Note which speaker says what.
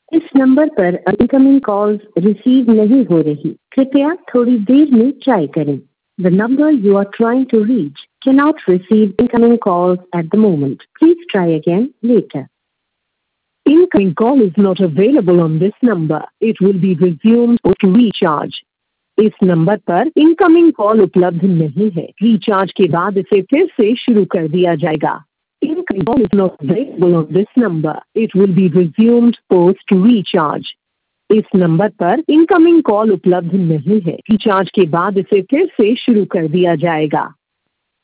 Speaker 1: इस नंबर पर इनकमिंग कॉल्स रिसीव नहीं हो रही, कृपया थोड़ी देर में ट्राई करें। The number you are trying to reach cannot receive incoming calls at the moment. Please try again later. Incoming call is not available on this number. It will be resumed to recharge. इस नंबर पर incoming call उपलब्ध नहीं है, recharge के बाद इसे फिर से शुरू कर दिया जाएगा। Incoming call is not available on this number. It will be resumed post recharge. इस नंबर पर इनकमिंग कॉल उपलब्ध नहीं है, रिचार्ज के बाद इसे फिर से शुरू कर दिया जाएगा।